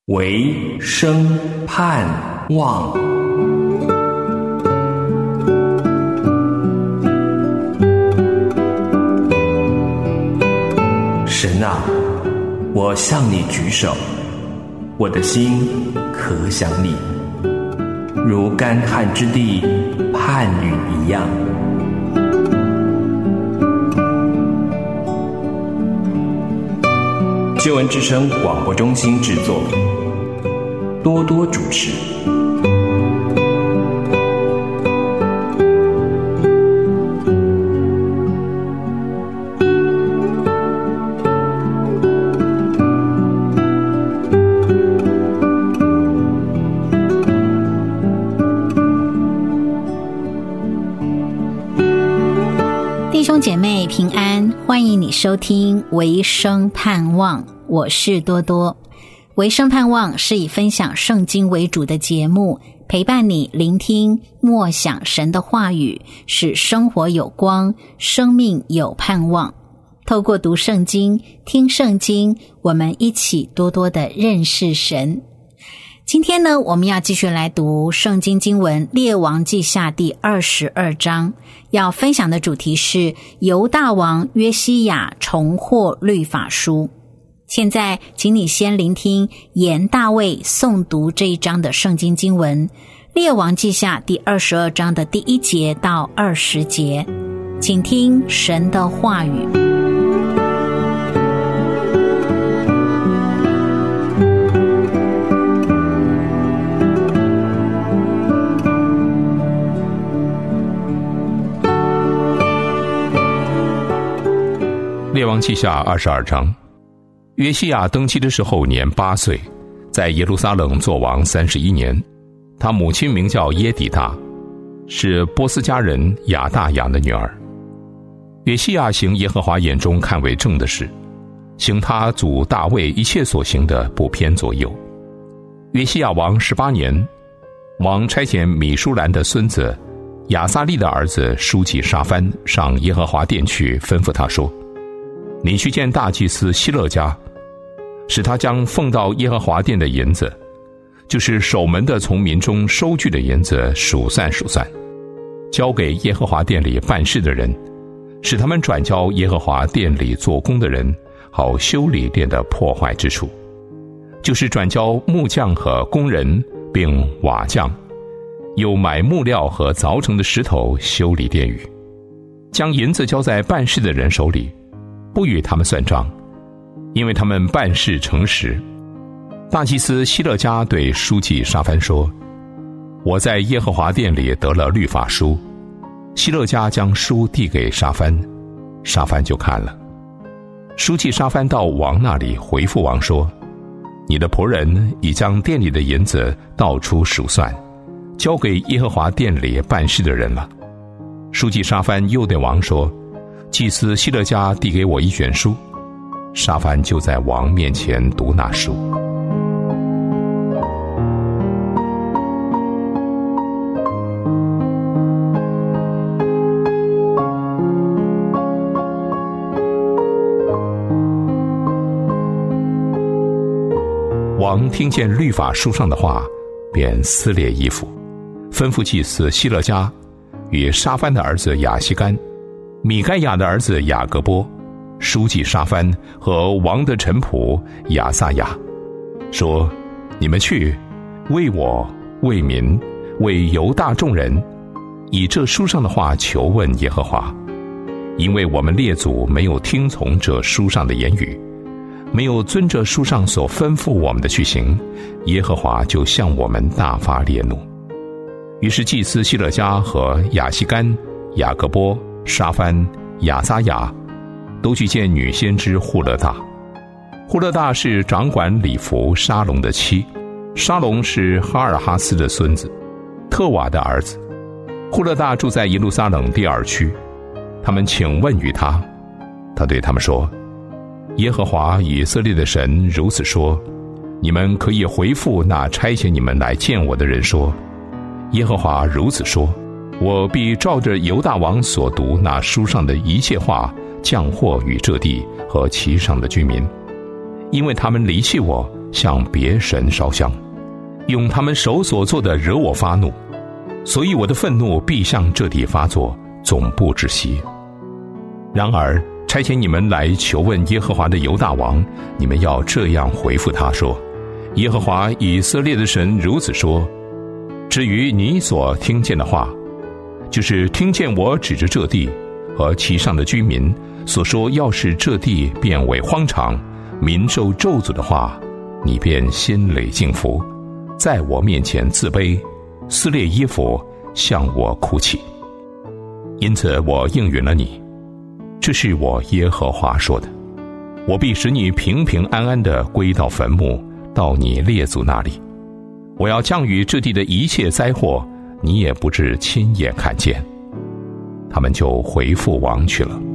唯生盼望。神啊，我向你举手，我的心可想你，如干旱之地盼雨一样。救恩之声广播中心制作，多多主持。 弟兄姐妹平安，欢迎你收听唯生盼望，我是多多。唯生盼望是以分享圣经为主的节目，陪伴你聆听默想神的话语，使生活有光，生命有盼望。透过读圣经、听圣经，我们一起多多的认识神。今天呢，我们要继续来读圣经经文《列王记下》第22章，要分享的主题是犹大王约西亚重获律法书。现在请你先聆听严大卫诵读这一章的圣经经文，《列王记下》第22章的第1节到20节，请听神的话语。 列王记下22章，约西亚登基的时候年8岁，在耶路撒冷作王31年。他母亲名叫耶底大，是波斯家人亚大雅的女儿。约西亚行耶和华眼中看为正的事，行他祖大卫一切所行的，不偏左右。约西亚王18年，王差遣米舒兰的孙子亚撒利的儿子书记沙番上耶和华殿去，吩咐他说：你去见大祭司希勒家，使他将奉到耶和华殿的银子，就是守门的从民中收据的银子数算，交给耶和华殿里办事的人，使他们转交耶和华殿里做工的人，好修理殿的破坏之处，就是转交木匠和工人，并瓦匠，又买木料和凿成的石头修理殿宇，将银子交在办事的人手里，不与他们算账，因为他们办事诚实。大祭司希勒家对书记沙番说：我在耶和华殿里得了律法书。希勒家将书递给沙番，沙番就看了。书记沙番到王那里，回复王说：你的仆人已将殿里的银子倒出数算，交给耶和华殿里办事的人了。书记沙番又对王说：祭司希勒家递给我一卷书。沙番就在王面前读那书。王听见律法书上的话，便撕裂衣服，吩咐祭司希勒家与沙番的儿子亚希干、米该亚的儿子雅各波、书记沙番和王的臣仆亚撒雅，说：你们去为我、为民、为犹大众人，以这书上的话求问耶和华，因为我们列祖没有听从这书上的言语，没有遵着书上所吩咐我们的去行，耶和华就向我们大发烈怒。于是祭司希勒家和亚希干、雅各波、沙番、亚撒雅都去见女先知户勒大。户勒大是掌管礼服沙龙的妻，沙龙是哈尔哈斯的孙子，特瓦的儿子。户勒大住在耶路撒冷第2区。他们请问于他，他对他们说：耶和华以色列的神如此说，你们可以回复那差遣你们来见我的人说：耶和华如此说，我必照着犹大王所读那书上的一切话，降祸与这地和其上的居民，因为他们离弃我， 向别神烧香，用他们手所做的惹我发怒，所以我的愤怒必向这地发作，总不止息。然而差遣你们来求问耶和华的犹大王，你们要这样回复他说：耶和华以色列的神如此说，至于你所听见的话，就是听见我指着这地和其上的居民所说要使这地变为荒场，民受咒诅的话，你便心里敬服，在我面前自卑，撕裂衣服，向我哭泣。因此我应允了你，这是我耶和华说的，我必使你平平安安地归到坟墓，到你列祖那里。我要降雨这地的一切灾祸，你也不致亲眼看见。他们就回复王去了。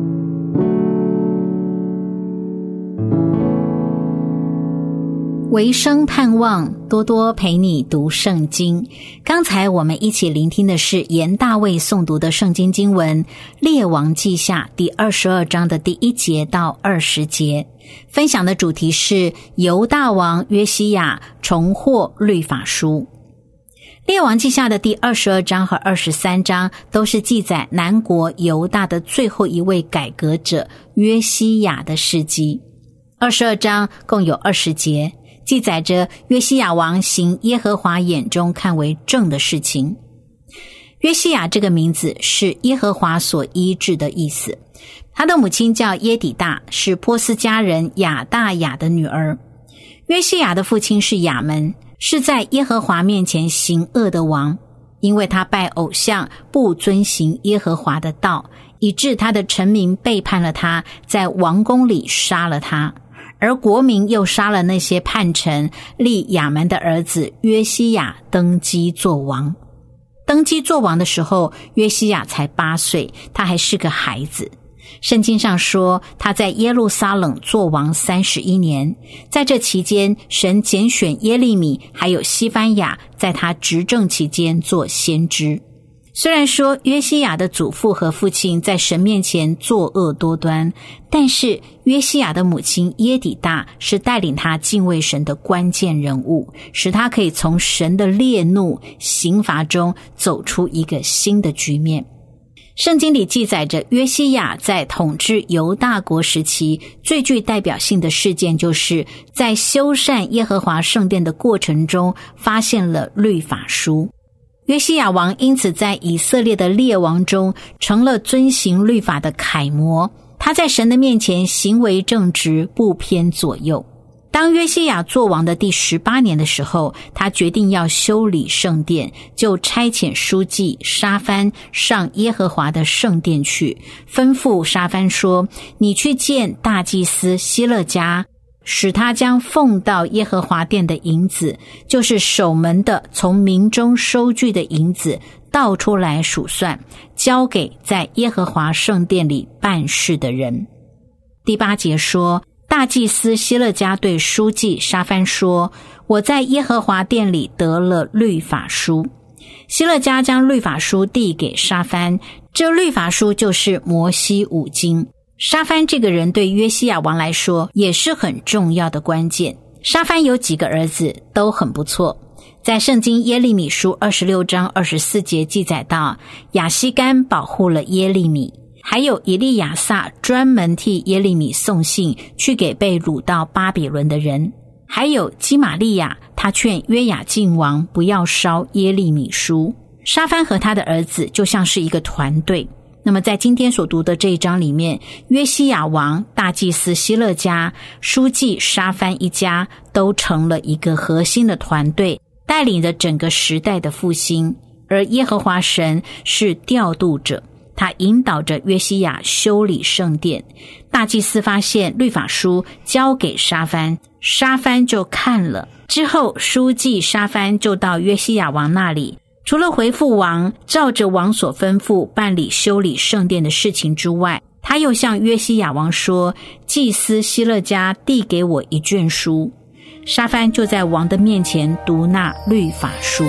维生盼望多多陪你读圣经。刚才我们一起聆听的是严大卫诵读的圣经经文列王记下第22章的第1节到20节，分享的主题是犹大王约西亚重获律法书。列王记下的第22章和23章都是记载南国犹大的最后一位改革者约西亚的事迹。22章共有20节，记载着约西亚王行耶和华眼中看为正的事情。约西亚这个名字是耶和华所医治的意思。他的母亲叫耶底大，是波斯家人亚大雅的女儿。约西亚的父亲是亚门，是在耶和华面前行恶的王，因为他拜偶像，不遵行耶和华的道，以致他的臣民背叛了他，在王宫里杀了他。而国民又杀了那些叛臣，立亚门的儿子约西亚登基做王。登基做王的时候，约西亚才8岁，他还是个孩子。圣经上说，他在耶路撒冷做王31年，在这期间，神拣选耶利米还有西番雅在他执政期间做先知。虽然说约西亚的祖父和父亲在神面前作恶多端，但是约西亚的母亲耶底大是带领他敬畏神的关键人物，使他可以从神的烈怒刑罚中走出一个新的局面。圣经里记载着约西亚在统治犹大国时期最具代表性的事件，就是在修缮耶和华圣殿的过程中发现了律法书。约西亚王因此在以色列的列王中成了遵行律法的楷模，他在神的面前行为正直，不偏左右。当约西亚做王的第18年的时候，他决定要修理圣殿，就差遣书记沙番上耶和华的圣殿去，吩咐沙番说：你去见大祭司希勒家，使他将奉到耶和华殿的银子，就是守门的从民中收据的银子，倒出来数算，交给在耶和华圣殿里办事的人。第8节说，大祭司希勒家对书记沙番说：我在耶和华殿里得了律法书。希勒家将律法书递给沙番，这律法书就是摩西五经。沙番这个人对约西亚王来说也是很重要的关键。沙番有几个儿子都很不错，在圣经耶利米书26章24节记载到，亚西干保护了耶利米，还有以利亚撒专门替耶利米送信去给被掳到巴比伦的人，还有基玛利亚，他劝约雅敬王不要烧耶利米书。沙番和他的儿子就像是一个团队。那么在今天所读的这一章里面，约西亚王、大祭司希勒家、书记沙番一家都成了一个核心的团队，带领着整个时代的复兴。而耶和华神是调度者，他引导着约西亚修理圣殿。大祭司发现律法书交给沙番，沙番就看了，之后书记沙番就到约西亚王那里，除了回复王照着王所吩咐办理修理圣殿的事情之外，他又向约西亚王说，祭司希勒家递给我一卷书。沙番就在王的面前读那律法书。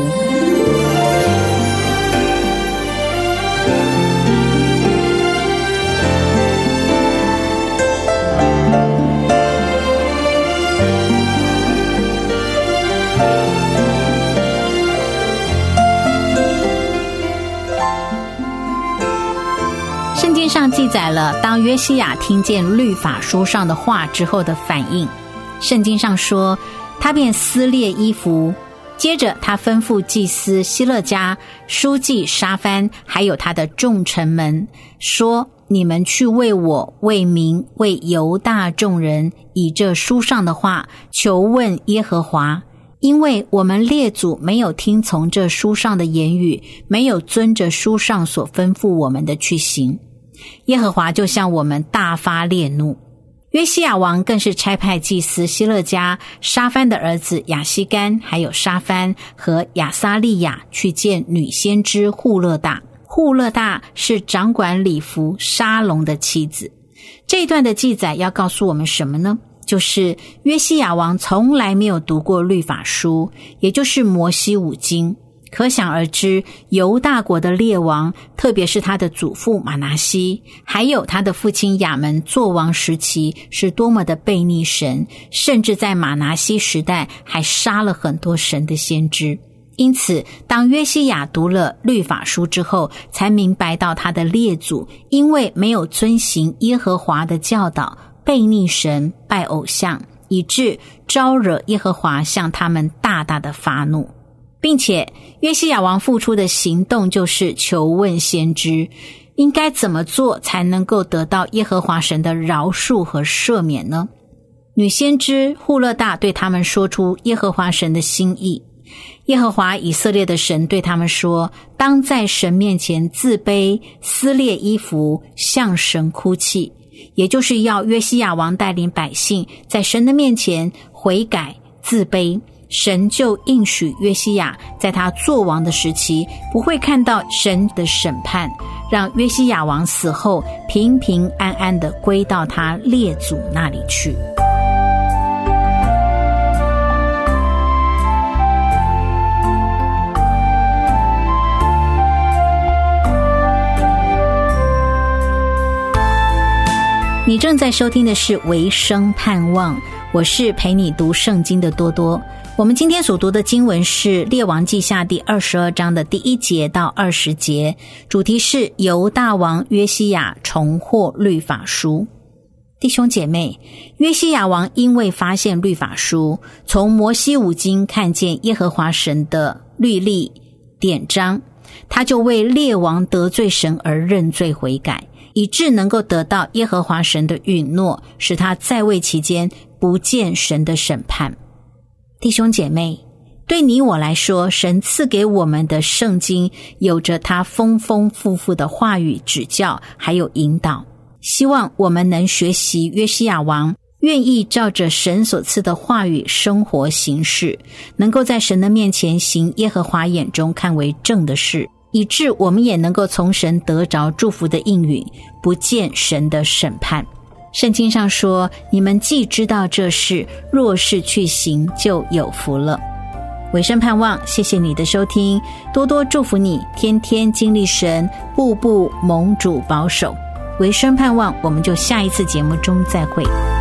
圣经上记载了当约西亚听见律法书上的话之后的反应。圣经上说，他便撕裂衣服，接着他吩咐祭司希勒家、书记沙番还有他的众臣们说，你们去为我、为民、为犹大众人以这书上的话求问耶和华，因为我们列祖没有听从这书上的言语，没有遵着书上所吩咐我们的去行，耶和华就向我们大发烈怒。约西亚王更是差派祭司希勒家、沙番的儿子亚西干，还有沙番和亚撒利亚去见女先知户勒大。户勒大是掌管礼服沙龙的妻子。这一段的记载要告诉我们什么呢？就是约西亚王从来没有读过律法书，也就是摩西五经。可想而知，犹大国的列王，特别是他的祖父马拿西，还有他的父亲亚门作王时期是多么的悖逆神，甚至在马拿西时代还杀了很多神的先知。因此当约西亚读了律法书之后，才明白到他的列祖因为没有遵行耶和华的教导，悖逆神，拜偶像，以致招惹耶和华向他们大大的发怒。并且约西亚王付出的行动就是求问先知，应该怎么做才能够得到耶和华神的饶恕和赦免呢？女先知户勒大对他们说出耶和华神的心意。耶和华以色列的神对他们说，当在神面前自卑，撕裂衣服，向神哭泣，也就是要约西亚王带领百姓在神的面前悔改自卑。神就应许约西亚在他作王的时期不会看到神的审判，让约西亚王死后平平安安地归到他列祖那里去。你正在收听的是维生盼望，我是陪你读圣经的多多。我们今天所读的经文是列王记下第22章的第1节到20节，主题是犹大王约西亚重获律法书。弟兄姐妹，约西亚王因为发现律法书，从摩西五经看见耶和华神的律例典章，他就为列王得罪神而认罪悔改，以致能够得到耶和华神的允诺，使他在位期间不见神的审判。弟兄姐妹，对你我来说，神赐给我们的圣经有着他丰丰富富的话语指教还有引导，希望我们能学习约西亚王，愿意照着神所赐的话语生活行事，能够在神的面前行耶和华眼中看为正的事，以致我们也能够从神得着祝福的应允，不见神的审判。圣经上说，你们既知道这事，若是去行，就有福了。委身盼望，谢谢你的收听，多多祝福你，天天经历神，步步蒙主保守。委身盼望，我们就下一次节目中再会。